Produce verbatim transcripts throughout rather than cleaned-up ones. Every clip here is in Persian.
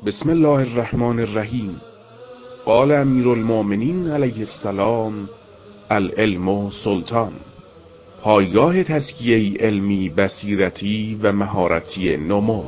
بسم الله الرحمن الرحیم. قال امیر المؤمنین علیه السلام: العلم سلطان. پایگاه تزکیه علمی، بصیرتی و مهارتی نمو.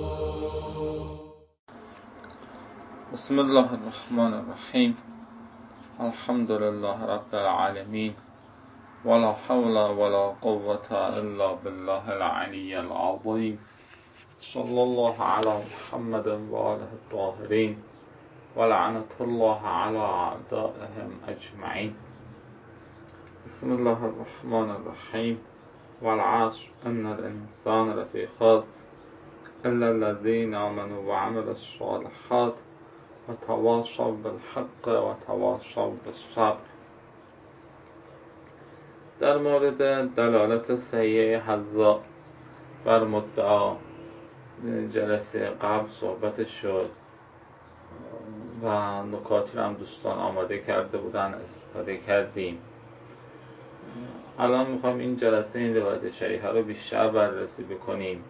بسم الله الرحمن الرحیم. الحمد لله رب العالمین، ولا حول ولا قوة الا بالله العلی العظیم. صلی الله علی محمد و آله الطاهرین و لعنة الله علی اعدائهم اجمعین. بسم الله الرحمن الرحیم. والعصر ان الانسان لفی خسر الا الذین آمنوا وعملوا الصالحات وتواصوا بالحق وتواصوا بالصبر. در مورد دلالت صحیح حذا بر مدعا جلسه قبل صحبت شد و نکاتی رو هم دوستان آماده کرده بودن، استفاده کردیم. الان میخوایم این جلسه این روایت شریحه رو بیشتر بررسی بکنیم.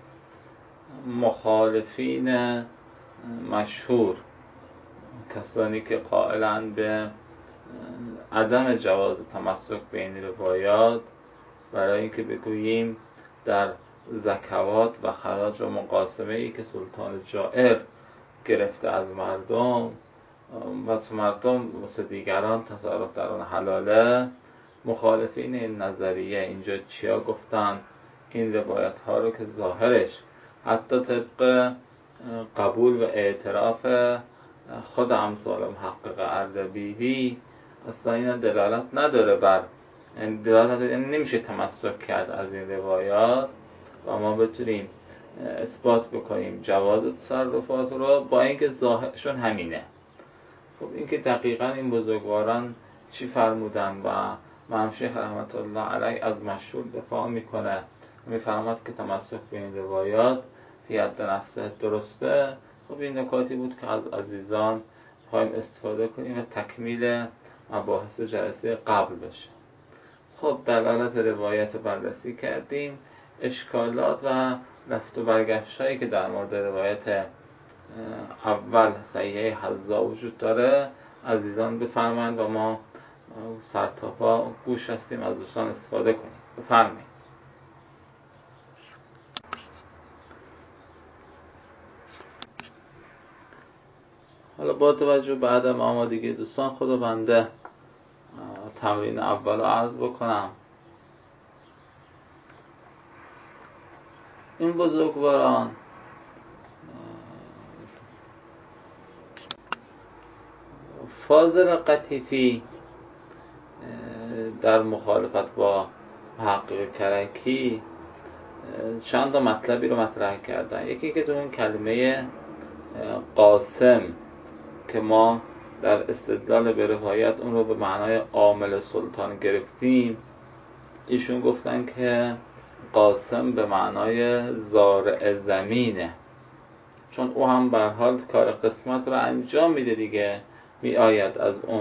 مخالفین مشهور، کسانی که قائلند به عدم جواز تمسک به این روایات، برای اینکه بگوییم در زکوات و خراج و مقاسمه ای که سلطان جائر گرفته از مردم و مردم واسه دیگران تصرف در آن حلاله، مخالفین این نظریه اینجا چیا گفتن؟ این روایت ها رو که ظاهرش حتی طبق قبول و اعتراف خود امثال محقق اردبیلی اصلا این دلالت نداره بر دلالت نمیشه تمسک کرد از این روایات و ما بتونیم اثبات بکنیم جواز تصرفات رو با اینکه ظاهرشون همینه. خب اینکه دقیقاً این بزرگواران چی فرمودن و امام شیخ رحمت الله علیه از مشهور دفاع میکنه، میفرماد که تمسک به این روایات فی حد نفسه درسته. خب این نکاتی بود که از عزیزان خواهیم استفاده کنیم و تکمیل مباحث جلسه قبل بشه. خب دلالت روایت بررسی کردیم. اشکالات و رفت و برگشت هایی که در مورد روایت اول صحیحه حذا وجود داره عزیزان بفرمایید و ما سرتاپا گوش هستیم از دوستان استفاده کنیم. بفرمایید. حالا با توجه به عدم آمادگی دوستان خدا بنده تمرین اول رو عرض بکنم. این بزرگواران فاضل قطیفی در مخالفت با محقق کرکی چند تا مطلبی رو مطرح کردن. یکی که تو اون کلمه قاسم که ما در استدلال به روایت اون رو به معنای عامل سلطان گرفتیم، ایشون گفتن که قاسم به معنای زارع زمینه، چون او هم به هر حال کار قسمت رو انجام میده دیگه، می آید از اون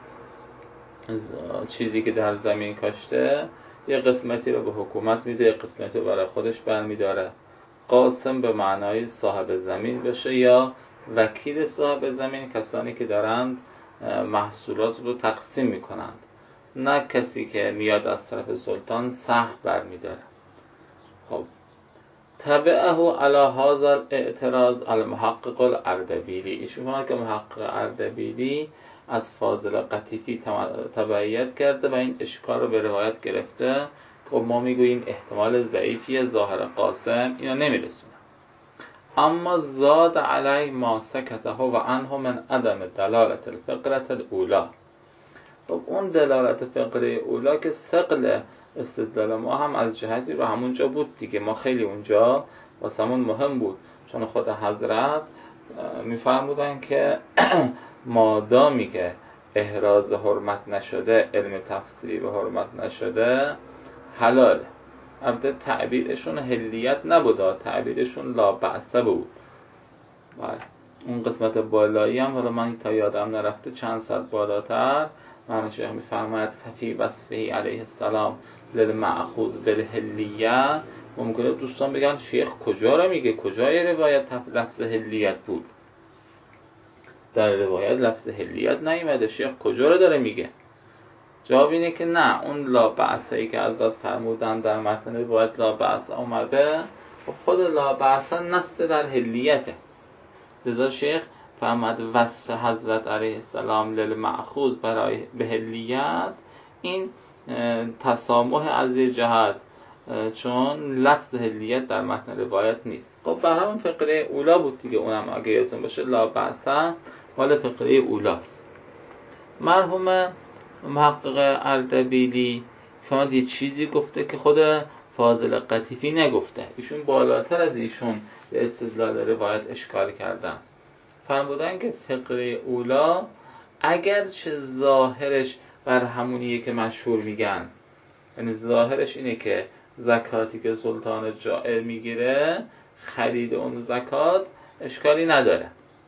چیزی که در زمین کاشته یه قسمتی رو به حکومت میده، یه قسمتی رو برای خودش برمیداره. قاسم به معنای صاحب زمین بشه یا وکیل صاحب زمین، کسانی که دارند محصولات رو تقسیم میکنند، نه کسی که میاد از طرف سلطان سهم برمیداره. خب تبعه علی هذا الاعتراض المحقق الاردبیلی. ایشون که محقق اردبیلی از فاضل قطیفی تبعیت کرده و این اشکال رو به روایت گرفته که ما میگوییم احتمال ضعیفی ظاهر قاسم اینو نمیرسونه. اما زاد علی ما سکته و عنه من عدم دلالت الفقرة الاولی. خب اون دلالت فقره اولا که ثقل استدلال ما هم از جهتی رو همونجا بود دیگه، ما خیلی اونجا واسمون مهم بود، چون خود حضرت میفرمودن که مادامی که احراز حرمت نشده، علم تفسیری به حرمت نشده، حلاله. البته تعبیرشون حلیت نبوده، تعبیرشون لا بأس بود. بله اون قسمت بالایی هم حالا من تا یادم نرفته چند صد بالاتر معنی شیخ میفرماید ففی وصفه علیه السلام للمأخوذ بالحلیه. ممکنه دوستان بگن شیخ کجا رو میگه، کجای روایت لفظ حلیت بود؟ در روایت لفظ حلیت نیامده. شیخ کجا رو داره میگه؟ جواب اینه که نه، اون لا بأسه‌ای که حضرت فرمودن در متن روایت لا بأس اومده، خود لا بأس نص در حلیته. لذا شیخ فرمود وصف حضرت علیه السلام للمأخوذ برای به حلیت این تسامح از یه جهت، چون لفظ حلیت در متن روایت نیست. خب به همون فقره اولا بود دیگه، اونم اگه یادتون باشه لا بأس مال فقره اولاست. مرحوم محقق اردبیلی شما یه چیزی گفته که خود فاضل قطیفی نگفته، ایشون بالاتر از ایشون به استدلال روایت اشکال کردن. فرمودن که فقره اولا اگرچه ظاهرش بر همونیه که مشهور میگن، یعنی ظاهرش اینه که زکاتی که سلطان جائر میگیره خرید اون زکات اشکالی نداره،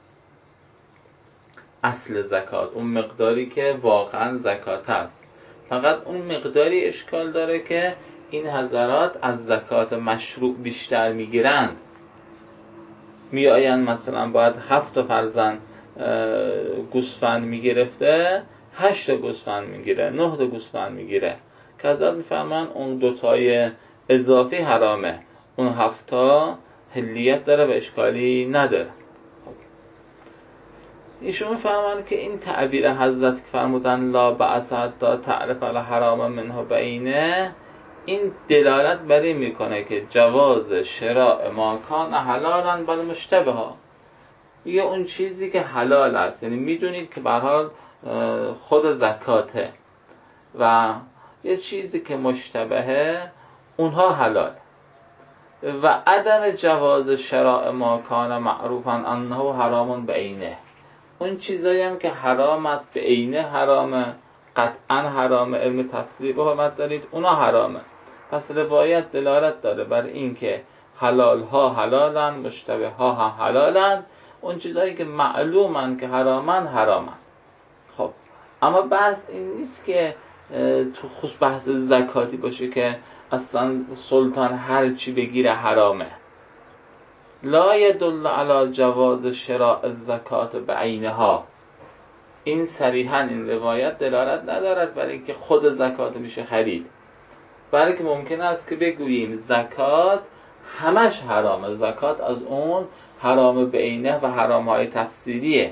اصل زکات اون مقداری که واقعا زکات هست، فقط اون مقداری اشکال داره که این حضرات از زکات مشروع بیشتر میگیرند. میآین مثلا باید هفت تا فرزند گوسفند میگرفته، هشت تا گوسفند میگیره، نه تا گوسفند میگیره، که حضرت میفرمان اون دوتای اضافی حرامه، اون هفت تا حلیت داره و اشکالی نداره. ایشون میفرمان که این تعبیر حضرت که فرمودن لا بأس حتی تعرف الحرام منه بینه، این دلالت بر این میکنه که جواز شراء ما کان حلالا بل مشتبها، یه اون چیزی که حلال است، یعنی میدونید که به هر حال خود زکاته، و یه چیزی که مشتبهه اونها حلال، و عدم جواز شراء ما کان معروفا انه حرام بعینه، اون چیزایی هم که حرام است به عینه حرامه، قطعا حرامه، علم تفسیر به حرمت دارید، اونا حرامه. پس روایت دلالت داره بر این که حلال ها حلالن، مشتبه ها هم حلالن، اون چیزایی که معلومن که حرامن حرامن. خب اما بحث این نیست که تو خصوص بحث زکاتی باشه که اصلا سلطان هر چی بگیره حرامه. لا يدل على جواز شراء الزکات بعینها، این صریحا این روایت دلالت ندارد برای اینکه خود زکات میشه خرید، بلکه ممکن است که بگوییم زکات همش حرامه، زکات از اون حرام بعینه و حرام های تفسیریه.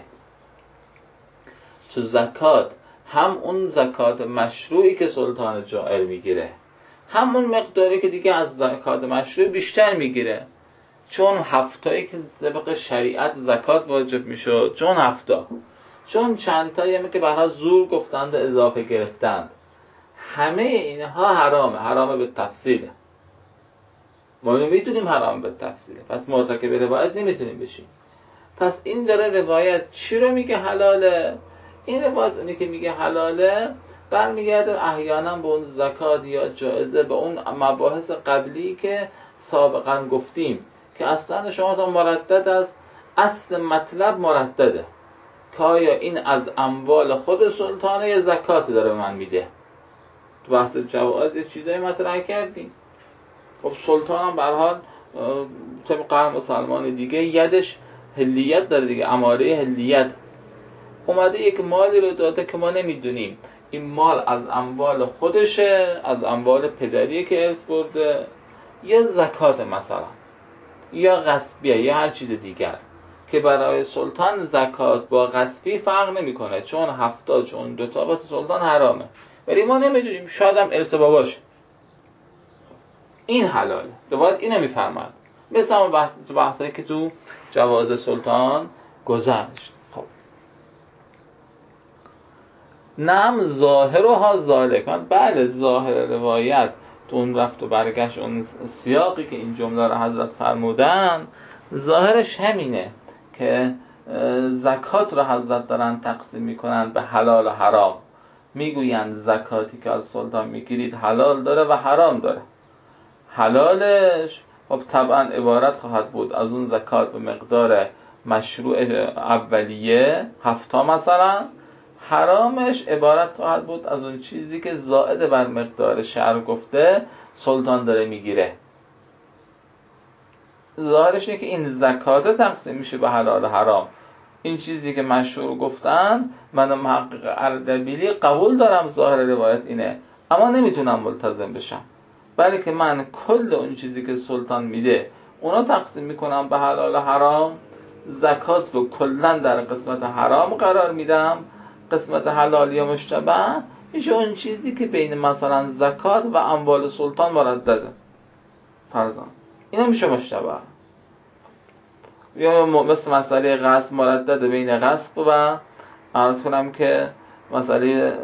تو زکات هم اون زکات مشروعی که سلطان جائر میگیره، همون مقداری که دیگه از زکات مشروع بیشتر میگیره، چون هفتایی که طبق شریعت زکات واجب میشد، چون هفتا، چون چندتایی هم که برها زور گفتند و اضافه گرفتند، همه اینها حرامه، حرامه به تفصیله. ما میتونیم حرام به تفصیله، پس مرتکب روایت نمیتونیم بشیم. پس این داره روایت چی رو میگه حلاله؟ این روایت اونی که میگه حلاله برمیگرده احیانا به اون زکات یا جایزه، به اون مباحث قبلی که سابقا گفتیم که اصلا شما تا مردد از اصل مطلب مردده که آیا این از اموال خود سلطانه یا زکات داره به من میده. تو بحث جواز یه چیزایی مطرح کردیم. خب سلطان هم به هر حال طبق هر مسلمان دیگه یدش حلیت داره دیگه، اماره حلیت. اومده یک مالی رو داده که ما نمیدونیم این مال از اموال خودشه، از اموال پدریه که ارث برده، یا زکات مثلا، یا غصبیه، یا هر چیز دیگر، که برای سلطان زکات با غصبی فرق نمیکنه، چون هفتا چون دوتا واسه سلطان حرامه، ولی ما نمیدونیم، شاید هم ارث باباشه. این حلاله. روایت اینو میفرماد، مثل هم بحث بحثایی که تو جواز سلطان گذشت. خب نعم ظاهرها ذالک، بله ظاهر روایت تو اون رفت و برگشت، اون سیاقی که این جمله رو حضرت فرمودن ظاهرش همینه که زکات رو حضرت دارن تقسیم میکنن به حلال و حرام. میگویند زکاتی که از سلطان میگیرید حلال داره و حرام داره. حلالش خب طبعا عبارت خواهد بود از اون زکات به مقدار مشروع اولیه هفتا مثلا، حرامش عبارت خواهد بود از اون چیزی که زائد بر مقدار شرع گفته سلطان داره میگیره. ظاهرش اینه که این زکات تقسیم میشه به حلال و حرام، این چیزی که مشهور گفتن من محقق اردبیلی قبول دارم ظاهر روایت اینه، اما نمیتونم ملتزم بشم، بلکه من کل اون چیزی که سلطان میده اونا تقسیم میکنم به حلال و حرام، زکات رو کلا در قسمت حرام قرار میدم، قسمت حلال یا مشتبه میشه اون چیزی که بین مثلا زکات و اموال سلطان مردده فرضاً، اینا میشه مشتبه. یا مثل مسئله غصب مردده بین غصب و عرض کنم که مسئله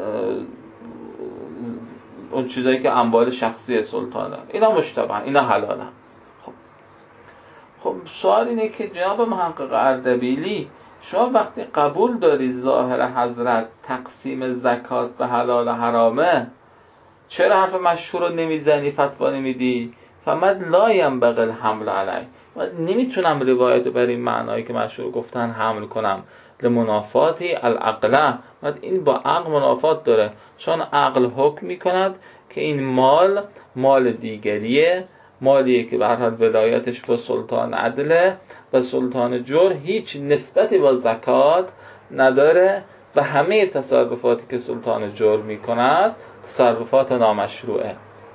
اون چیزایی که اموال شخصی سلطانه، اینا مشتبه، اینا حلاله. خب خب سوال اینه که جناب محقق اردبیلی، شما وقتی قبول داری ظاهر حضرت تقسیم زکات به حلال و حرامه، چرا حرف مشهور رو نمیزنی، فتوا نمیدی؟ فمد لا ینبغی الحمل علی، من نمیتونم روایت رو بر این معنایی که مشهور گفتن حمل کنم، لمنافاتی العقله، من این با عقل منافات داره، چون عقل حکم میکند که این مال مال دیگریه، مالیه که به هر حال ولایتش با سلطان عدله و سلطان جور هیچ نسبتی با زکات نداره و همه تصرفاتی که سلطان جور میکند تصرفات نامشروعه.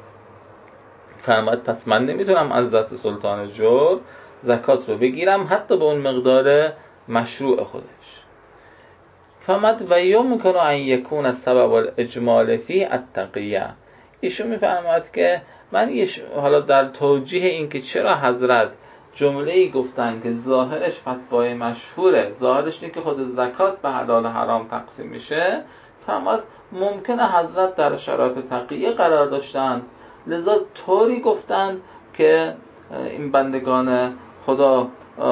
فرمود پس من نمیتونم از دست سلطان جور زکات رو بگیرم حتی به اون مقدار مشروع خودش. فرمود و یمکن ان یکون السبب الاجمال فی التقیه، ایشون میفرماید که من ایش حالا در توجیه این که چرا حضرت جمله‌ای گفتن که ظاهرش فتوای مشهوره، ظاهرش اینه که خود زکات به حلال و حرام تقسیم میشه، فرمود ممکنه حضرت در شرایط تقیه قرار داشتن، لذا طوری گفتن که این بندگان خدا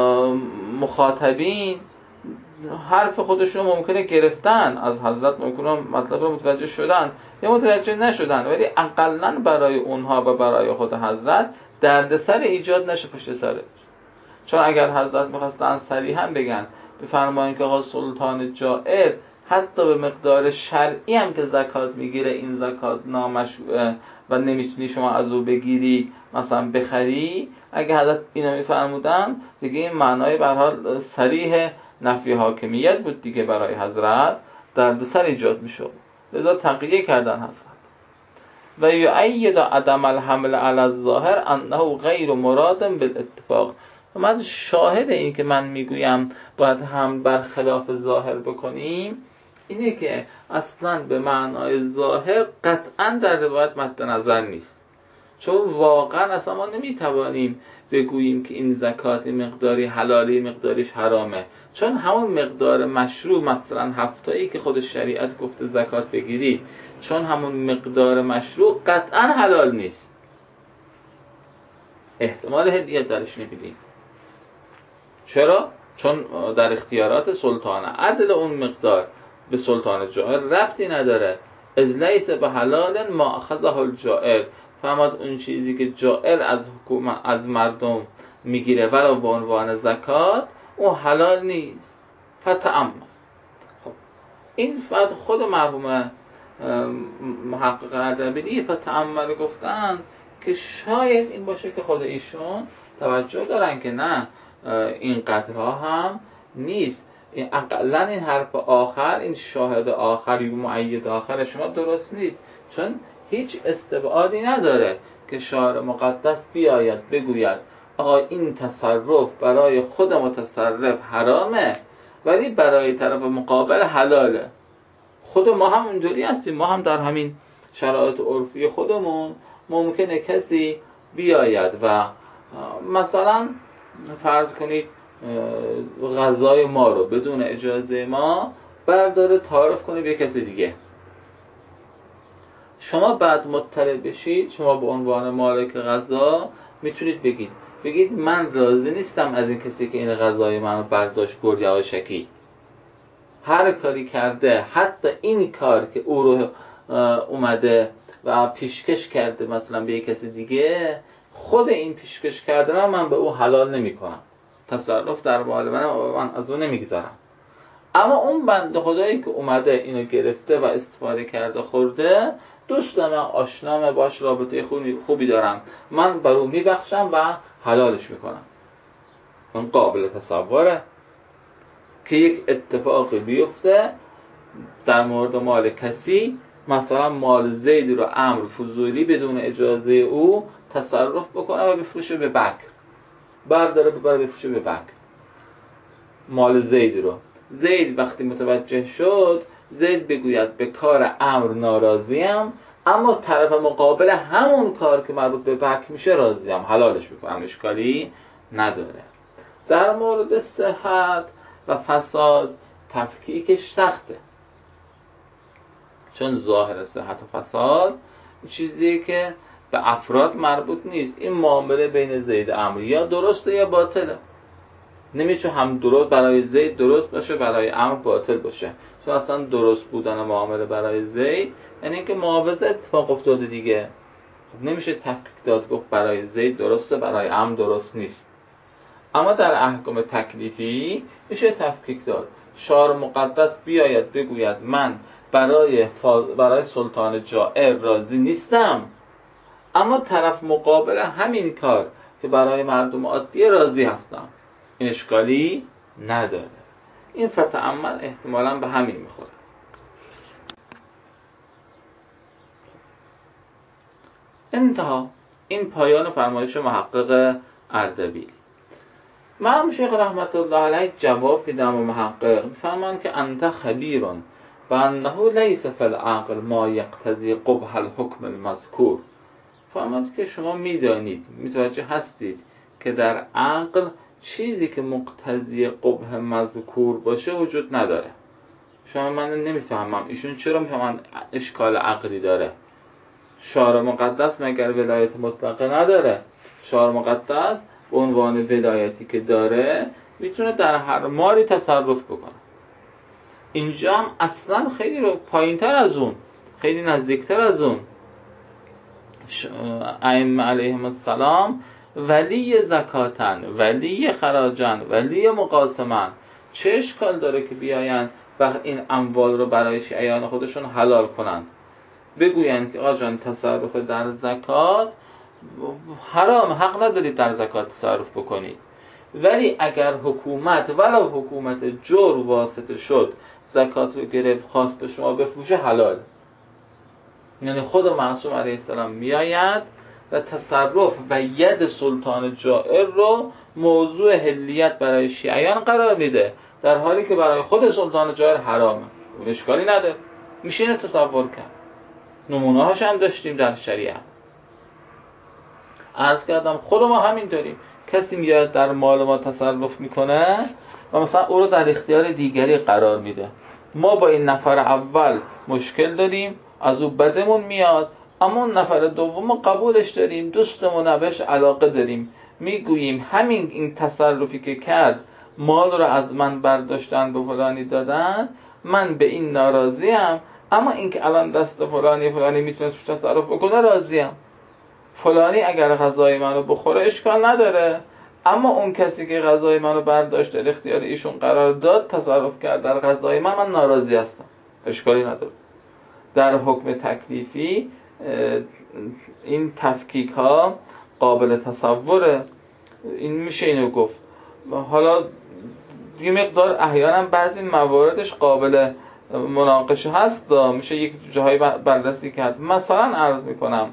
مخاطبین حرف خودشون ممکنه گرفتن از حضرت، ممکنه مطلب رو متوجه شدن یا متوجه نشدن، ولی اقلن برای اونها و برای خود حضرت دردسر ایجاد نشه پشت سرش. چون اگر حضرت میخواستن صریحا بگن بفرمایید که آقا سلطان جائر حتی به مقدار شرعی هم که زکات میگیره این زکات نامشروعه و نمیتونی شما از او بگیری مثلا بخری، اگه حضرت اینو میفرمودن دیگه این معنای به هر حال صریح نفی حاکمیت بود دیگه، برای حضرت دردسر ایجاد میشد، لذا تقیه کردن حضرت. و یؤید عدم الحمل علی الظاهر انه غیر مراد بالاتفاق، و من شاهد این که من میگویم باید هم بر خلاف ظاهر بکنیم اینه که اصلا به معنای ظاهر قطعا در روایت مد نظر نیست، چون واقعا اصلا ما نمیتوانیم بگوییم که این زکات مقداری حلالی مقداریش حرامه، چون همون مقدار مشروع مثلا هفتایی که خود شریعت گفته زکات بگیری، چون همون مقدار مشروع قطعا حلال نیست، احتمال هدیت درش نمیدیم. چرا؟ چون در اختیارات سلطان عدل اون مقدار به سلطان جائر ربطی نداره، از لیس به حلال ما اخذه الجائر، فرماد اون چیزی که جائر از حکومت از مردم میگیره ولو به عنوان زکات اون حلال نیست. فتأمل. خب این فقط خود مرحوم محقق اردبیلی فتأمل گفتن که شاید این باشه که خود ایشون توجه دارن که نه این قدرها هم نیست، این اقلا این حرف آخر، این شاهد آخر یا مؤید آخر شما درست نیست، چون هیچ استبعادی نداره که شارع مقدس بیاید بگوید آقا این تصرف برای خود متصرف حرامه ولی برای طرف مقابل حلاله. خود ما هم اونجوری هستیم، ما هم در همین شرایط عرفی خودمون ممکنه کسی بیاید و مثلا فرض کنید غذای ما رو بدون اجازه ما برداره تعارف کنه به کسی دیگه، شما بعد مطلع بشید، شما به عنوان مالک غذا میتونید بگید بگید من راضی نیستم از این کسی که این غذای منو برداشت برد یواشکی، هر کاری کرده، حتی این کار که او رو اومده و پیشکش کرده مثلا به یک کسی دیگه، خود این پیشکش کردن من به او حلال نمی کنم، تصرف در مال من من از اون نمیگذارم، اما اون بنده خدایی که اومده اینو گرفته و استفاده کرده خورده، دوست من آشنامه باش رابطه خوبی دارم، من بر او میبخشم و حلالش میکنم. اون قابل تصوره. که یک اتفاقی بیفته در مورد مال کسی، مثلا مال زید رو عمرو فضولی بدون اجازه او تصرف بکنه و بفروشه به بکر، برداره ببره بفروشه به بکر مال زید رو. زید وقتی متوجه شد، زید بگوید به کار عمرو ناراضیم، اما طرف مقابل همون کار که مربوط به بکر میشه راضیم، حلالش میکنم، اشکالی نداره. در مورد صحت و فساد تفکیکش سخته، چون ظاهر صحت و فساد چیزی که به افراد مربوط نیست. این معامله بین زید و عمرو یا درسته یا باطله. نمیشه هم درست برای زید درست باشه برای عمرو باطل باشه، چون اصلا درست بودن معامله برای زید یعنی اینکه معاوضه اتفاق افتاده دیگه. خب نمیشه تفکیک داد گفت برای زید درسته برای عمرو درست نیست. اما در احکام تکلیفی میشه تفکیک داد. شارع مقدس بیاید بگوید من برای فاز... برای سلطان جائر راضی نیستم، اما طرف مقابل همین کار که برای مردم عادی راضی هستم، این اشکالی نداره. این فتعمل احتمالاً به همین میخوره. انتها این پایان فرمایش محقق اردبیلی. امام شیخ رحمت الله علیه جواب میدن و محقق میفرمان که انت خبیرون بانه لیس فی العقل ما یقتضی قبح الحکم المذکور. فرماند که شما میدانید، متوجه هستید که در عقل چیزی که مقتضی قبح مذکور باشه وجود نداره. شما من نمیفهمم ایشون چرا میفهمن اشکال عقلی داره. شارع مقدس مگر ولایت مطلقه نداره؟ شارع مقدس به عنوان ولایتی که داره میتونه در هر مالی تصرف بکنه. اینجا هم اصلا خیلی رو پایین تر از اون، خیلی نزدیکتر از اون. ائمه علیهم السلام ولی زکاتن، ولی خراجن، ولی مقاسمن، چه اشکال داره که بیاین و این اموال رو برای شیعیان خودشون حلال کنن، بگوین که آقا جان تصرف در زکات حرام، حق ندارید در زکات تصرف بکنید، ولی اگر حکومت ولو حکومت جور واسطه شد زکات رو گرفت خواست به شما بفروشه حلال. یعنی خود معصوم علیه السلام میآید و تصرف و ید سلطان جائر رو موضوع حلیت برای شیعیان قرار میده، در حالی که برای خود سلطان جائر حرامه. اشکالی نداره، میشه اینو تصور کرد. نمونه هاش هم داشتیم در شریعت. عرض کردم خود ما همین داریم، کسی میاد در مال ما تصرف میکنه و مثلا او رو در اختیار دیگری قرار میده. ما با این نفر اول مشکل داریم، از او بدمون میاد، اما اون نفر دوم قبولش داریم، دوستمون بهش علاقه داریم، میگوییم همین این تصرفی که کرد مال رو از من برداشتن به فلانی دادن، من به این ناراضیم، اما اینکه الان دست فلانی فلانی میتونه توش تصرف بکنه راضیم. فلانی اگر غذای منو بخوره اشکال نداره، اما اون کسی که غذای منو برداشت در اختیار ایشون قرار داد تصرف کرد در غذای من، من ناراضی هستم، اشکالی نداره. در حکم تکلیفی این تفکیک ها قابل تصوره، این میشه اینو گفت. حالا یه مقدار احیانا بعضی مواردش قابل مناقشه هست، میشه یک جاهای بررسی کرد. مثلا عرض میکنم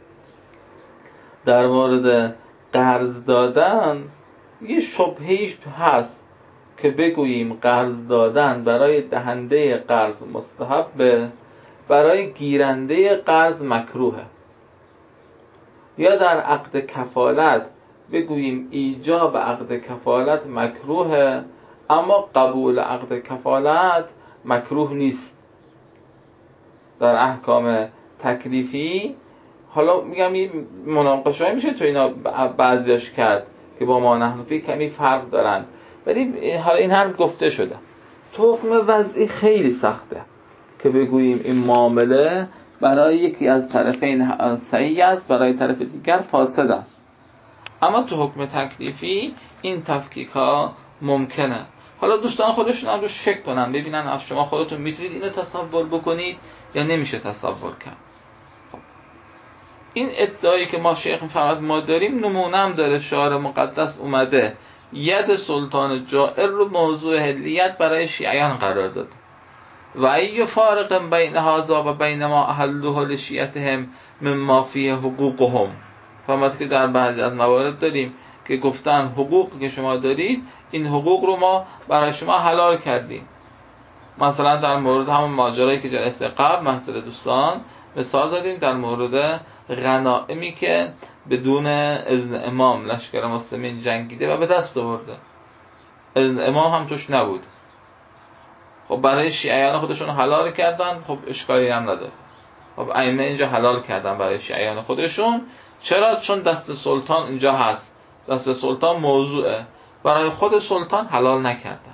در مورد قرض دادن یه شبهه‌ایش هست که بگوییم قرض دادن برای دهنده قرض مستحبه، برای گیرنده قرض مکروهه. یا در عقد کفالت بگوییم ایجاب عقد کفالت مکروهه، اما قبول عقد کفالت مکروه نیست. در احکام تکلیفی حالا میگم این مناقشه میشه تو اینا بعضیاش کرد که با ما نحنفی کمی فرق دارن، ولی حالا این حرف گفته شده. تو حکم وضعی خیلی سخته که بگوییم این معامله برای یکی از طرفین صحیح است، برای طرف دیگر فاسد است. اما تو حکم تکلیفی این تفکیک ها ممکنه. حالا دوستان خودشون هم رو شک کنن، ببینن از شما خودتون میتونید اینو تصور بکنید یا نمیشه تصور کرد. خب این ادعایی که ما شیخ میفرماد ما داریم نمونه هم داره. شارع مقدس اومده ید سلطان جائر رو موضوع حلیت برای شیعیان قرار داد. و ای فارق بین هذا و بین ما احلوه لشیعتهم مما فیه حقوقهم. فهمت که در بعضی از موارد داریم که گفتن حقوق که شما دارید این حقوق رو ما برای شما حلال کردیم. مثلا در مورد همون ماجرایی که جلسه قبل محضر دوستان مثال زدیم در مورد غنائمی که بدون اذن امام لشکر مسلمین جنگیده و به دست آورده، اذن امام هم توش نبود. خب برای شیعیان خودشون حلال کردن، خب اشکالی هم نداره. خب ائمه اینجا حلال کردن برای شیعیان خودشون. چرا؟ چون دست سلطان اینجا هست، دست سلطان موضوعه، برای خود سلطان حلال نکردن.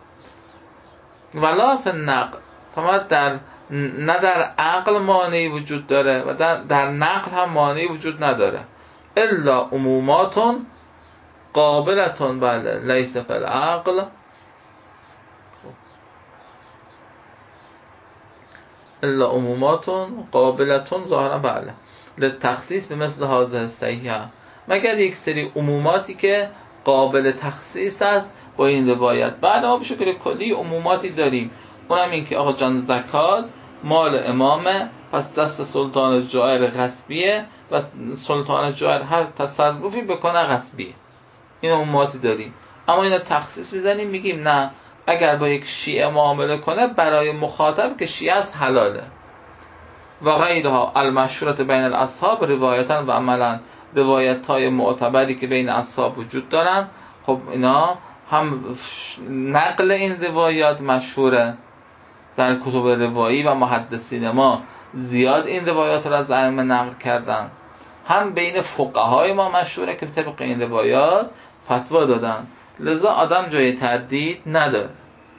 ولا فی النقل، فما در نه در عقل مانعی وجود داره و در, در نقل هم مانعی وجود نداره. الا عمومات قابلتون بله لیس فی العقل. الا عمومات قابلتون ظاهرا بله للتخصیص به مثل هذه صحیحه، مگر یک سری عموماتی که قابل تخصیص است با این روایت. بعد ما به شکل کلی عموماتی داریم، اونم این که آقا جان زکات مال امامه، پس دست سلطان جائر غصبیه و سلطان جائر هر تصرفی بکنه غصبیه. این عموماتی داریم. اما اینا تخصیص میزنیم میگیم نه، اگر با یک شیعه معامله کنه برای مخاطب که شیعه است حلاله. و غیرها المشهورة بین الاصحاب روایتا و عملا، روایت های معتبری که بین اصحاب وجود دارن. خب اینا هم نقل این روایات مشهوره در کتب روایی و محدثین ما زیاد این روایات را از ائمه نقل کردن، هم بین فقهای ما مشهوره که طبق این روایات فتوا دادن. لذا آدم جای تردید نداره.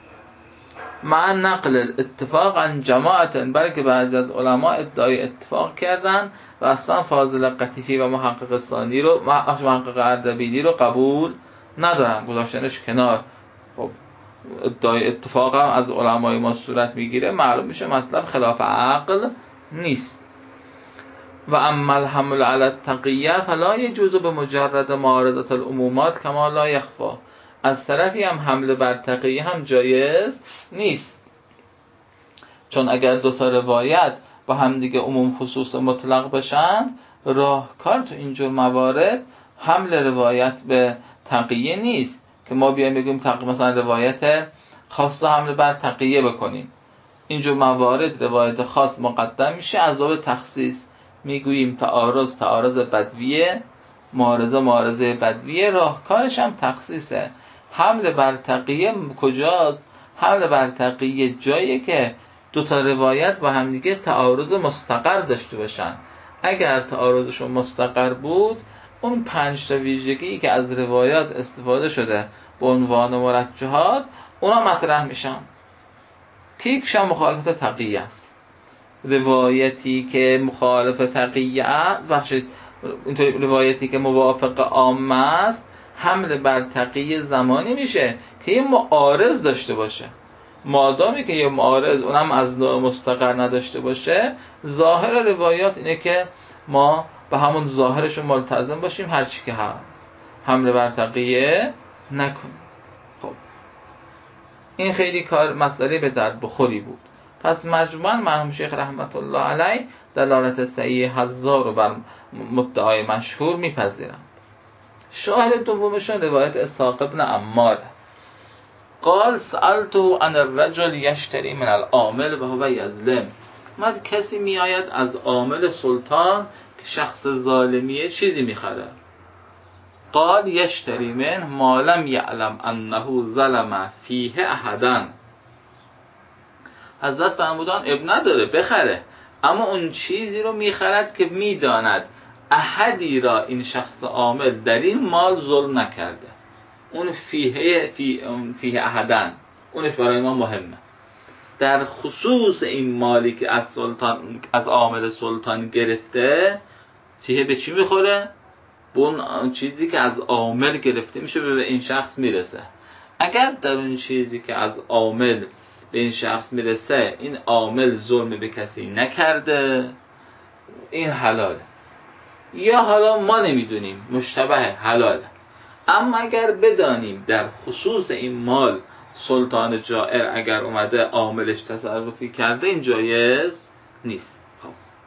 مع نقل الاتفاق عن جماعت، بلکه بعضی از علما ادعای اتفاق کردن و اصلا فاضل قطیفی و محقق ثانی رو محقق اردبیلی رو قبول ندارن، گذاشتنش کنار. خب ادعای اتفاق هم از علمای ما صورت میگیره، معلوم میشه مطلب خلاف عقل نیست. و اما الحمل علی التقیه فلا یجوز به مجرد معارضه العمومات کما لا یخفی. از طرفی هم حمله بر تقیه هم جایز نیست، چون اگر دو تا روایت با هم دیگه عموم خصوص مطلق بشن، راهکار تو اینجور موارد حمل روایت به تقیه نیست که ما بیایم بگیم تقیه مثلا روایت خاص حمله بر تقیه بکنیم. اینجور موارد روایت خاص مقدم میشه، از باب تخصیص میگوییم تعارض تعارض بدویه، معارضه معارضه بدویه، راهکارش هم تخصیصه. حمل بر تقیه کجاست؟ حمل بر تقیه جایی که دو تا روایت با هم دیگه تعارض مستقر داشته باشن. اگر تعارضشون مستقر بود، اون پنج تا ویژگی که از روایات استفاده شده به عنوان مرجحات اونا مطرح میشن که یکیش هم مخالف تقیه است. روایتی که مخالف تقیه است، بخشید اینطوری روایتی که موافق عامه است، حمل بر تقیه زمانی میشه که یه معارض داشته باشه. مادامی که یه معارض اونم از نوع مستقر نداشته باشه، ظاهر روایات اینه که ما به همون ظاهرشون ملتزم باشیم، هر چی که هست حمل بر تقیه نکنیم. خب این خیلی کار مسئله به درد بخوری بود. پس مجموعاً مرحوم شیخ رحمت الله علیه دلالت صحیح حذار رو بر مدعای مشهور میپذیرند. شاهد دومشون روایت اسحاق ابن عمار قال سألته عن الرجل یشتری من العامل و هو یظلم. مد کسی میآید از عامل سلطان که شخص ظالمیه چیزی میخره. قال یشتری من ما لم یعلم انه ظلم فیه احدا. حضرت فرمودن اب نداره بخره، اما اون چیزی رو میخرد که میداند احدی را این شخص عامل در این مال ظلم نکرده. اون فیه فی فیه احدن اونش برای ما مهمه. در خصوص این مالی که از سلطان از عامل سلطان گرفته، فیه به چی میخوره؟ به اون چیزی که از عامل گرفته میشه به این شخص میرسه. اگر در اون چیزی که از عامل به این شخص میرسه این عامل ظلم به کسی نکرده، این حلاله. یا حالا ما نمیدونیم، مشتبه حلاله. اما اگر بدانیم در خصوص این مال سلطان جائر اگر اومده عاملش تصرفی کرده، این جایز نیست. خب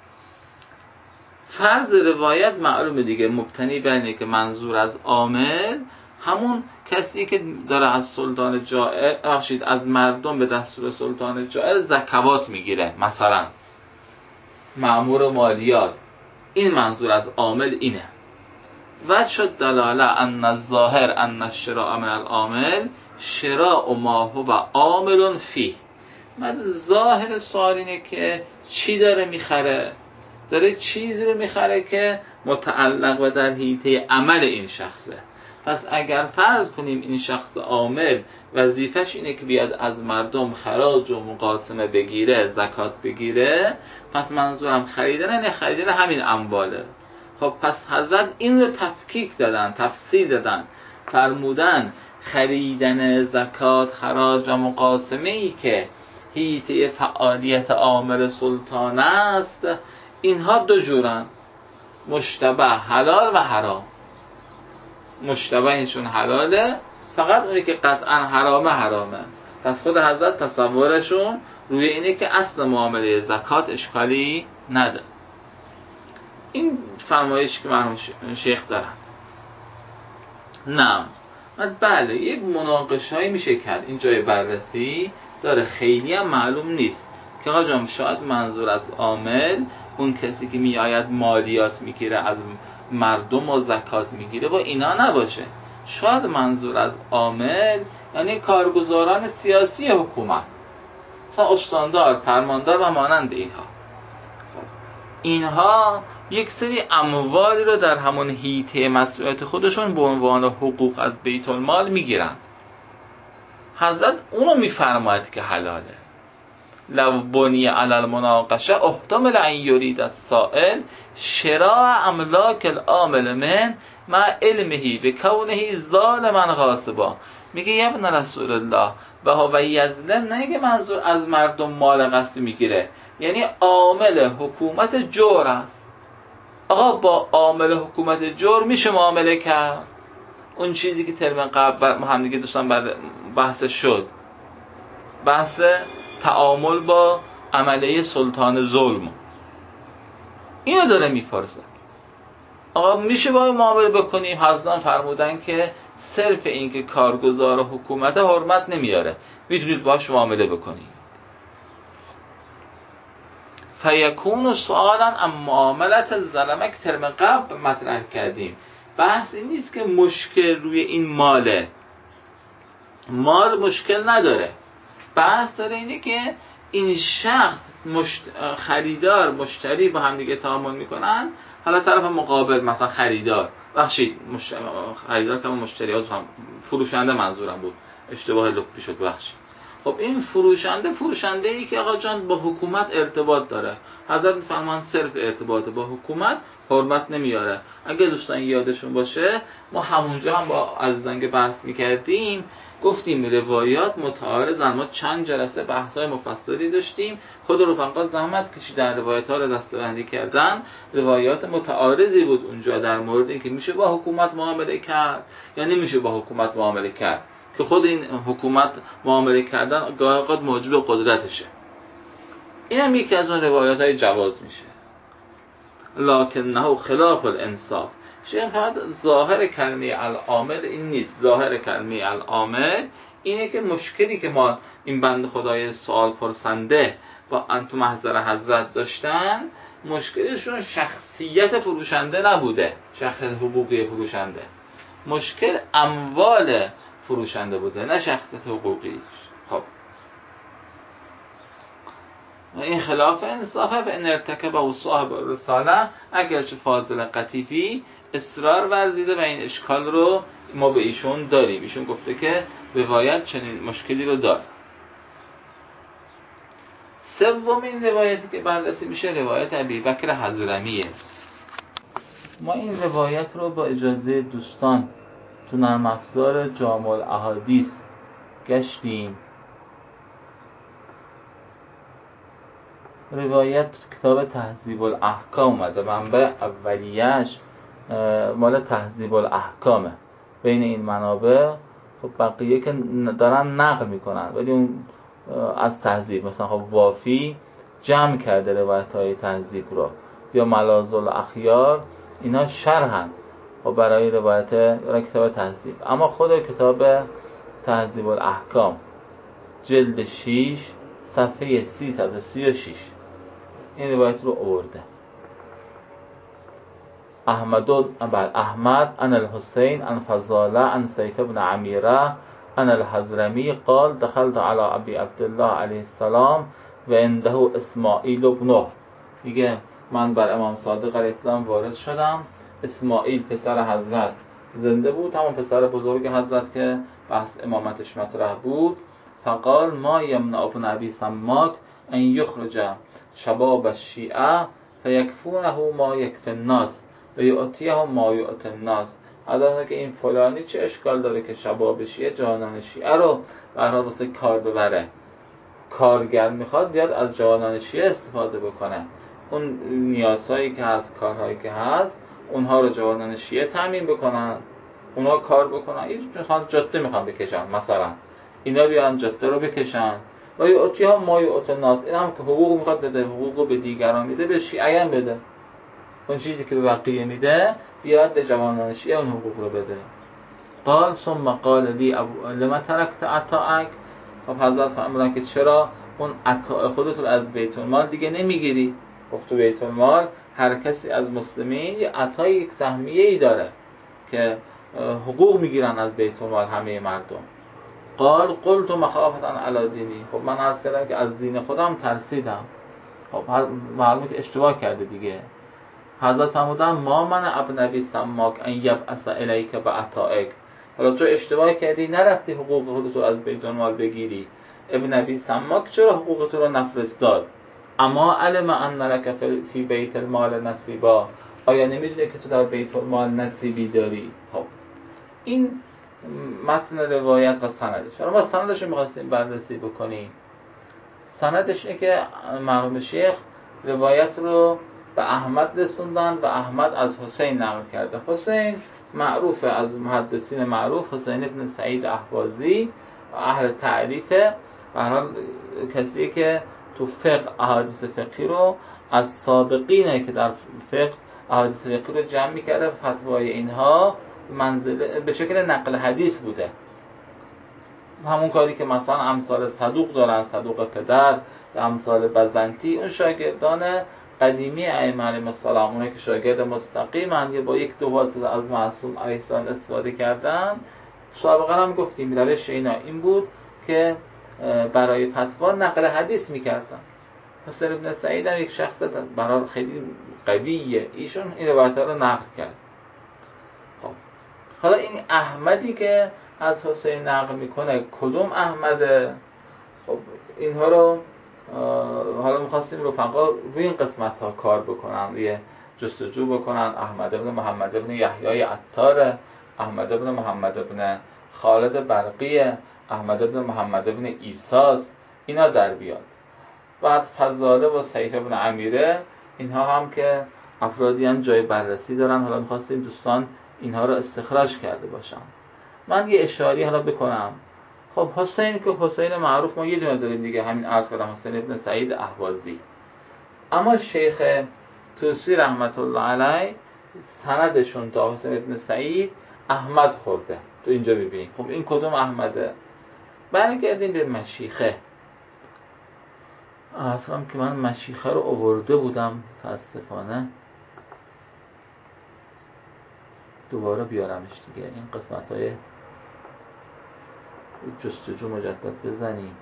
فرض روایت معلومه دیگه، مبتنی بر اینه که منظور از عامل همون کسی که داره از سلطان جائر، بخشید از مردم به دستور سلطان جائر زکوات میگیره، مثلا مأمور مالیات، این منظور از عامل اینه. و شد دلاله ان الظاهر ان الشراء من العامل شراء ما هو عامل فیه. بعد ظاهر سوال اینه که چی داره میخره؟ داره چیزی رو میخره که متعلق و در حیطه عمل این شخصه. پس اگر فرض کنیم این شخص عامل وظیفش اینه که بیاد از مردم خراج و مقاسمه بگیره، زکات بگیره، پس منظورم خریدن نه خریدن همین امواله. خب پس حضرت این رو تفکیک دادن، تفصیل دادن، فرمودن خریدن زکات، خراج و مقاسمه ای که حیطه فعالیت عامل سلطان است، اینها دو جورن، مشتبه حلال و حرام. مشتبهشون حلاله، فقط اونی که قطعا حرامه حرامه. پس خود حضرت تصورشون روی اینه که اصل معامله زکات اشکالی نداره. این فرمایش که مرحوم شیخ دارن. نه بله، یک مناقشه هایی میشه کرد، این جای بررسی داره، خیلی هم معلوم نیست که آقا جان شاید منظور از عامل اون کسی که میآید مالیات میگیره از مردم و زکات میگیره و اینا نباشه. شاید منظور از عامل یعنی کارگزاران سیاسی حکومت، مثلا استاندار، فرماندار و مانند اینها. اینها یک سری اموالی رو در همون حیطه مسئولیت خودشون به عنوان حقوق از بیت المال میگیرن. حضرت اونو میفرماید که حلاله. لو بنی علی المناقشه احتمل ان یرید السائل شراء املاک العامل من مع علمه بکونه ظالما غاصبا. میگه یا ابن رسول الله و هو یظلم، نه که منظور از مردم مال غصب میگیره، یعنی عامل حکومت جور است. آقا با عامل حکومت جور میشه معامله کرد. اون چیزی که ترم قبل ما هم دیگه دوستان بعد بحث شد، بحث تعامل با عمله سلطان ظلم، اینو داره میپرسه. آقا میشه با این معامله بکنیم؟ حضرت فرمودن که صرف این که کارگزار حکومت حرمت نمیاره، میتونید باهاش معامله بکنید. فیکون سؤالا عن معاملت الظلمه که ترم قبل مطرح کردیم. بحث این نیست که مشکل روی این ماله، مال مشکل نداره، بحث داره اینه که این شخص مشت... خریدار مشتری با هم دیگه تعامل میکنن، حالا طرف مقابل مثلا خریدار، بخشید مشت... خریدار که مشتری ها هم فروشنده منظورم بود، اشتباه لپی شد بخشید. خب این فروشنده فروشنده ای که آقا جان با حکومت ارتباط داره، حضرت میفرمان صرف ارتباط با حکومت حرمت نمیاره. اگه دوستان یادشون باشه ما همونجا هم با عزیزان که بحث میکردیم گفتیم روایات متعارضن، ما چند جلسه بحث‌های مفصلی داشتیم، خود رفقا زحمت کشیدن روایات ها رو دسته‌بندی کردن. روایات متعارضی بود اونجا در مورد اینکه میشه با حکومت معامله کرد یا نمیشه با حکومت معامله کرد، که خود این حکومت معامله کردن گاهی اوقات موجب قدرتشه. این هم یکی از اون روایات های جواز میشه. لکنه خلاف الانصاف. شیخ فرمود ظاهر کلمه العامل این نیست. ظاهر کلمه العامل اینه که مشکلی که ما این بند خدای سوال پرسنده با انتو محضر حضرت داشتن، مشکلشون شخصیت فروشنده نبوده، شخص حقوقی فروشنده، مشکل اموال فروشنده بوده، نه شخصیت حقوقیش. خب این خلاف انصافه. به ان ارتکب او صاحب الرساله، اگرچه فاضل قطیفی اصرار ورزیده و این اشکال رو ما به ایشون داریم، ایشون گفته که روایت چنین مشکلی رو داره. سومین روایتی که بررسی میشه روایت ابیبکر حضرمیه. ما این روایت رو با اجازه دوستان تو نرم افزار جامع الاحادیث گشتیم. روایت کتاب تهذیب الاحکام اومده، منبع اولیه‌اش مال تهذیب الاحکامه. بین این منابع خب بقیه که دارن نقل میکنن، ولی اون از تهذیب مثلا خب وافی جمع کرده روایت‌های تهذیب رو، یا ملاذ الاخیار اینا شرحن خب برای روایت یا کتاب تهذیب. اما خود کتاب تهذیب الاحکام جلد شش صفحه سیصد و سی و شش این روایت رو آورده. احمد بل احمد عن الحسین عن فضاله عن سیف بن عمیره عن الحضرمی قال دخلت على ابی عبدالله علیه السلام و عنده اسماعیل ابنه. میگه من بر امام صادق علیه السلام وارد شدم، اسماعیل پسر حضرت زنده بود، همون پسر بزرگ حضرت که بحث امامتش مطرح بود. فقال ما یمنع ابن ابی سماک ان یخرج شباب الشیعه فیکفونه ما یکفی الناس و یعطیه ما یعطی الناس. حضرت که این فلانی چه اشکال داره که شباب شیعه جوانان شیعه رو برای واسه کار ببره، کارگر میخواد بیاد از جوانان شیعه استفاده بکنه، اون نیازهایی که هست، کارهایی که هست، اونها رو جوانان شیعه تامین بکنن، اونها کار بکنن. این مثلا جاده میخوان بکشن، مثلا اینا بیان جاده رو بکشن و یعطیه ها ما یعطی الناس. این هم که حقوق میخواد بده، حقوق به دیگران میده، به شیعه هم بده. اون چیزی که به بقیه میده بیاد به جوانان شیعه اون حقوق رو بده. قال ثم قال لی ابو لما ترکت عطاءک. خب حضرت فرمودن که چرا اون عطاء خودت رو از بیت المال دیگه نمیگیری؟ خب تو بیت المال هر کسی از مسلمین یه عطای یک سهمیه ای داره که حقوق میگیرن از بیت المال همه مردم. قال قلت مخافة علی دینی. خب من عرض کردم که از دین خودم ترسیدم. خب معلومه که اشتباه کرده دیگه. حضرت فرمودن ما من ابن ابی سماک ان یبعث الیک بعطائک. حالا تو اشتباه کردی، نرفتی حقوق خودت رو از بیت المال بگیری. ابن ابی سماک چرا حقوق تو رو نفرستاد؟ اما علم ان لک فی بیت المال نصیبا. آیا نمیدونه که تو در بیت المال نصیبی داری؟ خب این متن روایت و سندش. حالا ما سندش رو می‌خواستیم بررسی بکنیم. سندش اینه که مرحوم شیخ روایت رو به احمد رسوندن و احمد از حسین نقل کرده. حسین معروفه، از محدثین معروف، حسین ابن سعید اهوازی و اهل تعریفه. به هر حال کسی که تو فقه احادیث فقهی رو از سابقینه که در فقه احادیث فقهی رو جمع می‌کرده، فتوای اینها منزله به شکل نقل حدیث بوده. همون کاری که مثلا امثال صدوق دارن، صدوق پدر، امثال بزنتی، اون شاگردان قدیمی ائمه علیهم السلام، اونایی که شاگرد مستقیمن یا با یک دو واسطه از معصوم علیه السلام استفاده کردن. سابقا هم گفتیم روش اینا این بود که برای فتوا نقل حدیث میکردن. حسین ابن سعید هم یک شخصیت برای خیلی قویه، ایشون این روایت‌ها رو نقل کرد. خب حالا این احمدی که از حسین نقل میکنه کدوم احمده؟ خب اینها رو حالا می‌خواستیم رفقا روی این قسمت ها کار بکنن، روی جستجو بکنن. احمد ابن محمد ابن یحیی عطار، احمد ابن محمد ابن خالد برقی، احمد ابن محمد ابن عیساس، اینا در بیاد. بعد فضاله و سیف ابن عمیره، اینها هم که افرادی هم جای بررسی دارن. حالا می‌خواستیم دوستان اینها رو استخراج کرده باشن. من یه اشاری حالا بکنم. خب حسین که حسین معروف ما یه دونه داریم دیگه، همین عرض کردم، حسین ابن سعید اهوازی. اما شیخ توسی رحمت الله علیه سندشون تا حسین ابن سعید احمد خورده. تو اینجا ببینید خب این کدوم احمده؟ برگردیم به مشیخه. اصلا که من مشیخه رو آورده بودم، متاسفانه دوباره بیارمش دیگه. این قسمت های جستجو مجدد بزنیم.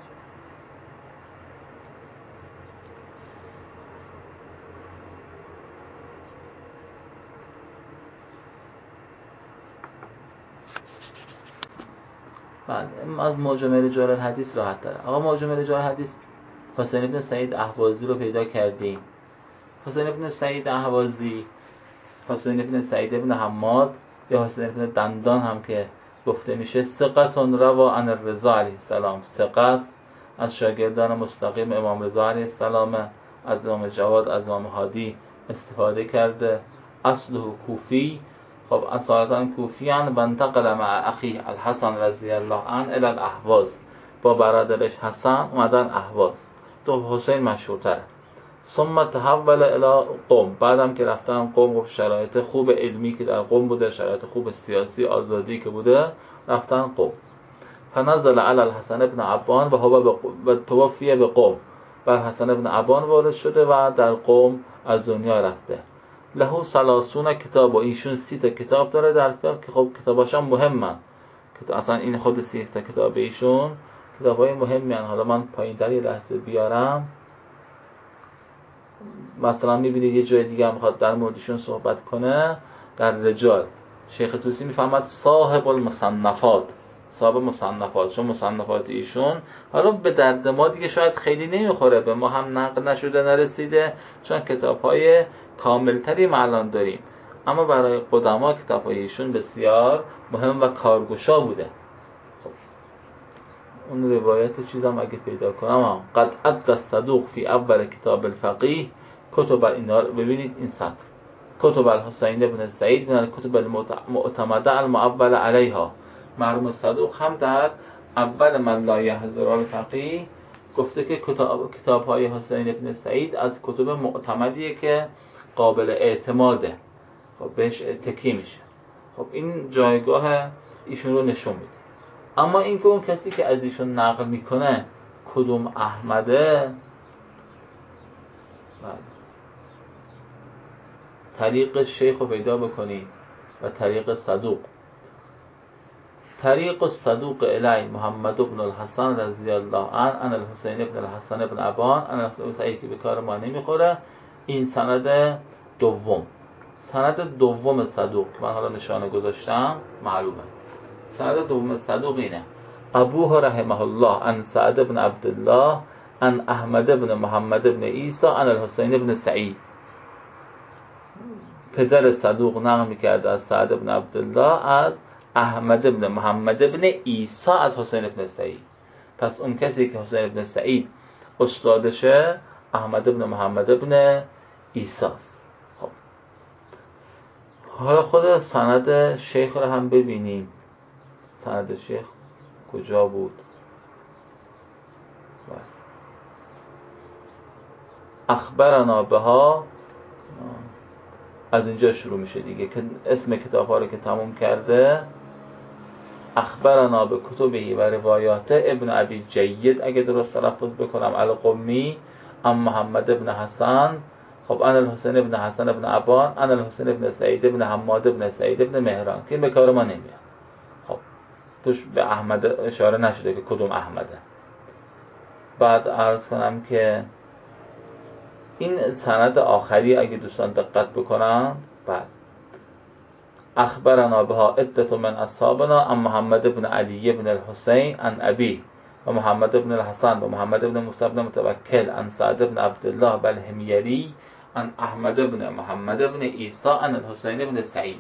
بعد از معجم رجال الحدیث راحت داره. آقا معجم رجال الحدیث حسین ابن سعید اهوازی رو پیدا کردیم. حسین ابن سعید اهوازی، حسین ابن سعید ابن حماد یا حسین ابن دندان هم که گفته میشه، ثقتون روا عن الرضا علیه السلام، ثقه از شاگردان مستقیم امام رضا علیه السلام، از امام جواد، از امام هادی استفاده کرده. اصله کوفی. خب اصالتا کوفیان و انتقل مع اخیه الحسن رضی الله عنه الی الاهواز، با برادرش حسن اومدن اهواز. تو حسین مشهورتره. ثم تحول الی قم، بعدم که رفتن قم، شرایط خوب علمی که در قم بوده، شرایط خوب سیاسی آزادی که بوده، رفتن قم. فنزل علی الحسن ابن عبان و هو و توفی به قم، بر حسن ابن عبان وارد شده و در قم از دنیا رفته. له ثلاثون کتاب، و ایشون سی تا کتاب داره در فقه که خب کتاباش هم مهمن. که اصلا این خود سی تا کتاب ایشون کتابای مهمی هن. حالا من پایین‌تر یه لحظه بیارم، مثلا میبینید یه جای دیگه هم میخواد در موردشون صحبت کنه. در رجال شیخ طوسی میفهمد صاحب المصنفات، صاحب مصنفات، چون مصنفات ایشون حالا به درد ما دیگه شاید خیلی نمیخوره، به ما هم نقل نشده نرسیده، چون کتاب‌های کاملتری ما الان داریم، اما برای قدما کتاب‌های ایشون بسیار مهم و کارگشا بوده. خب اون روایت چیزام اگه پیدا کنم، قد عد الصدوق فی اول کتاب الفقیه کتب، اینا ببینید این سطر، کتب الحسین ابن سعید من کتب المعتمده المعول علیها. مرحوم صدوق هم در اول من لا یحضر الفقیه گفته که کتاب کتاب‌های حسین ابن سعید از کتب معتمدیه که قابل اعتماده، خب بهش تکی میشه. خب این جایگاه ایشون رو نشون میده. اما اینکه اون کسی که از ایشون نقل میکنه کدوم احمده، طریق شیخ رو پیدا بکنید و طریق صدوق. طریق الصدوق الی محمد بن الحسن رضی الله عنه ان الحسین ابن الحسن ابن عبان ان الحسین سعید که به کار ما نمیخوره. این سند دوم، سند دوم صدوق که من حالا نشانه گذاشتم معلومه. سند دوم صدوق اینه: ابوه رحمه الله ان سعد بن عبدالله ان احمد بن محمد بن عیسی ان الحسین ابن سعید. پدر صدوق نقل میکرده از سعد بن عبدالله از احمد بن محمد بن عیسی از حسین ابن سعید. پس اون کسی که حسین ابن سعید استادشه احمد بن محمد بن عیسی است. خب حالا خود سند شیخ رو هم ببینیم. سند شیخ کجا بود؟ اخبرنا بها، از اینجا شروع میشه دیگه که اسم کتاب ها رو که تموم کرده. اخبرنا به کتبه و روایات ابن ابی جید، اگه درست تلفظ بکنم، القمی، ام محمد ابن حسن، خب ان الحسین ابن حسن ابن عبان ان الحسین ابن سعید ابن حماد ابن سعید ابن مهران، که این به کار ما نمیاد. خب توش به احمد اشاره نشده که کدوم احمده. بعد عرض کنم که این سند آخری اگه دوستان دقت بکنن، بعد اخبرنا بها عدة من اصحابنا ام محمد بن علی بن الحسین عن ابی و محمد بن الحسن و محمد بن موسی بن متوکل عن سعد بن عبدالله بالحمیری عن احمد بن محمد بن عیسی عن الحسین بن سعید.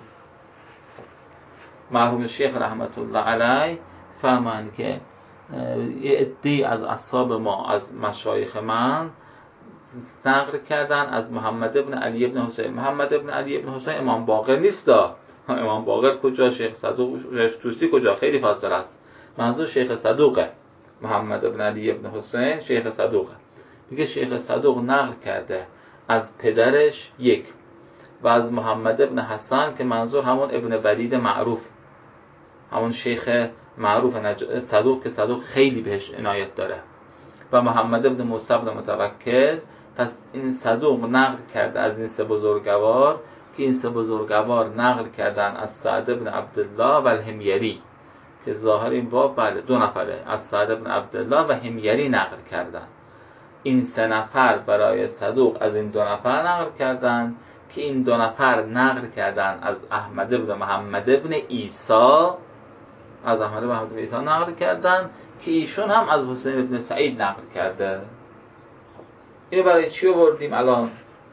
مرحوم شیخ رحمت الله علیه فرمان که یه عده‌ای از اصحاب ما از مشایخ من نقل کردن از محمد ابن علی ابن حسین. محمد ابن علی ابن حسین امام باقر نیستا. امام باقر کجا؟ شیخ صدوق، شیخ طوسی کجا؟ خیلی فاصله است. منظور شیخ صدوقه. محمد ابن علی ابن حسین شیخ صدوقه. میگه شیخ صدوق نقل کرده از پدرش یک و از محمد ابن حسن که منظور همون ابن ولید معروف، همون شیخ معروف صدوق که صدوق خیلی بهش عنایت داره، و محمد ابن موسی بن متوکل. پس این صدوق نقل کرده از این سه بزرگوار که این سه بزرگوار نقل کردن از سعد بن عبدالله و الحمیری، که ظاهر این باب بله دو نفره، از سعد بن عبدالله و حمیری نقل کردن. این سه نفر برای صدوق از این دو نفر نقل کردن که این دو نفر نقل کردن از احمد بن محمد بن عیسی، از احمد بن محمد بن عیسی نقل کردن که ایشون هم از حسین بن سعید نقل کرده. اینو برای چی آوردیم الان؟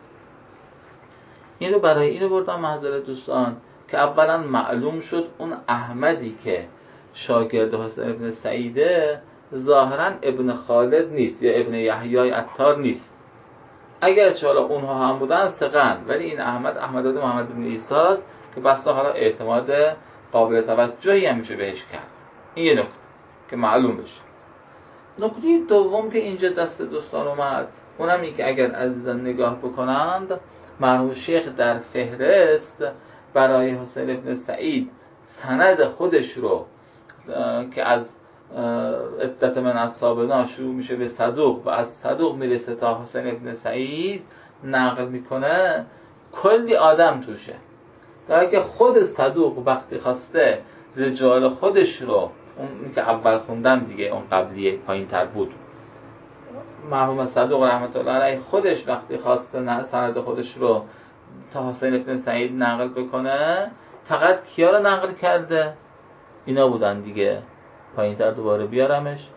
اینو برای اینو بردم محضر دوستان که اولا معلوم شد اون احمدی که شاگرد حسین بن سعیده ظاهرا ابن خالد نیست یا ابن یحیی عطار نیست. اگر چه حالا اونها هم بودن ثقن، ولی این احمد احمد بن محمد بن عیسی است که بسا حالا اعتماد قابل توجهی هم میشه بهش کرد. این یه نکته که معلوم بشه. نکته دوم که اینجا دست دوستان اومد، اونم این که اگر عزیزان نگاه بکنند، مرحوم شیخ در فهرست برای حسین ابن سعید سند خودش رو که از عدت من اصحابنا شروع میشه به صدوق و از صدوق میرسه تا حسین ابن سعید نقل میکنه، کلی آدم توشه. تا که خود صدوق وقتی خواسته رجال خودش رو، اون که اول خوندم دیگه، اون قبلیه پایین تر بود، مرحوم صدوق رحمت الله علیه خودش وقتی خواسته سند خودش رو تا حسین ابن سعید نقل بکنه، فقط کیا رو نقل کرده؟ اینا بودن دیگه. پایین تر دوباره بیارمش.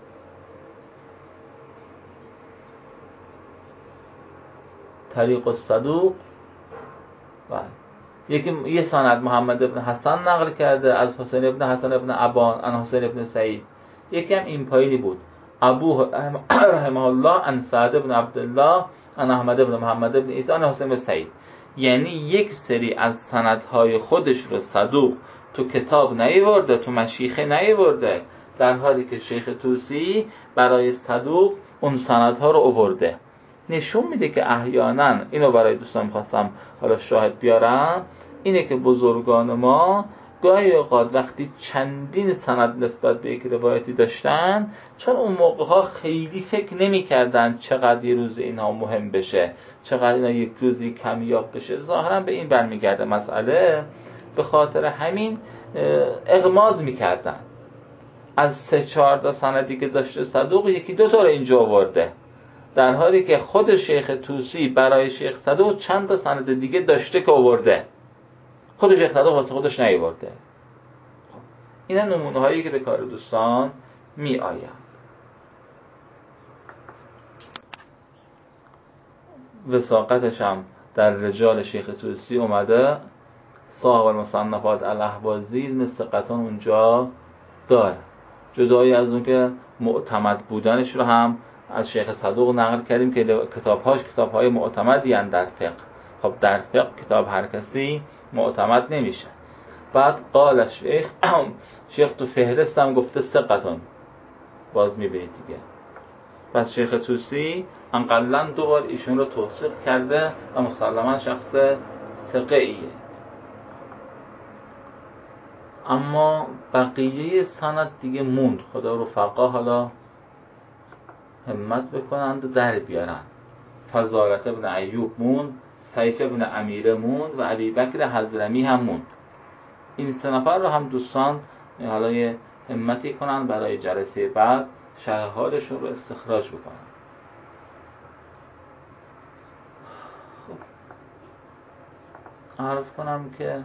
طریق الصدوق، بله، یکی یه سند محمد ابن حسن نقل کرده از حسین ابن حسن ابن ابان عن حسین ابن سعید. یکی هم این پایینی بود، ابو رحمه الله عن سعد ابن عبدالله عن احمد ابن محمد ابن عیسی عن حسین ابن سعید. یعنی یک سری از سندهای خودش رو صدوق تو کتاب نیورده، تو مشیخه نیورده، در حالی که شیخ توسی برای صدوق اون سندها رو آورده. نشون میده که احیانا، اینو برای دوستان میخواستم حالا شاهد بیارم، اینه که بزرگان ما گاهی اوقات وقتی چندین سند نسبت به یک روایتی داشتن، چون اون موقع ها خیلی فکر نمی کردن چقدر یه روز اینها مهم بشه، چقدر اینا یک روزی کمیاب بشه، ظاهرا به این برمیگرده مسئله، به خاطر همین اغماض میکردن. از سه چهار تا سندی که داشته صدوق، یکی دو تا رو اینجا آورده، در حالی که خود شیخ توسی برای شیخ صدوق چند تا سند دیگه داشته که آورده، خود شیخ صدوق واسه خودش نیاورده. خب اینا نمونه هایی که به کار دوستان می آید. وثاقتش هم در رجال شیخ توسی اومده، صاحب المصنفات الاهوازی مثل قطان اونجا داره. جدایی از اون که معتمد بودنش رو هم از شیخ صدوق نقل کردیم که کتابهاش کتابهای معتمدی هستند در فقه. خب در فقه کتاب هر کسی معتمد نمیشه. بعد قال شیخ شیخ تو فهرست هم گفته ثقتون، باز میبینید دیگه. پس شیخ توسی انقلن دوبار ایشون رو توثیق کرده و مسلما شخص ثقه ایه. اما بقیه سند دیگه موند. خدا رفقا حالا همت بکنند و در بیارن. فضالت ابن ایوب موند، سیف ابن امیره موند و علی بکر حضرمی هم موند. این سه نفر رو هم دوستان حالا یه همتی کنن برای جلسه بعد شرح حالشون رو استخراج بکنن. خب عرض کنم که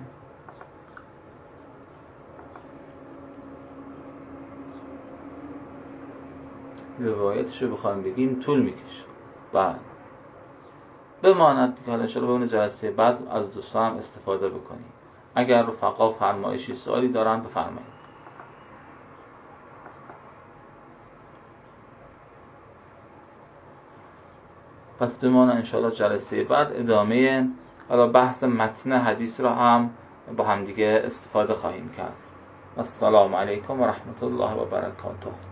روایتش رو بخوایم بگیم طول میکشه. بعد بماند دیگه، حالا انشاءالله به اون جلسه بعد از دوستان هم استفاده بکنیم. اگر رفقا فرمایشی سوالی دارن بفرمایید. پس بماند انشاءالله جلسه بعد ادامه حالا بحث متن حدیث رو هم با هم دیگه استفاده خواهیم کرد. السلام علیکم و رحمت الله و برکاته.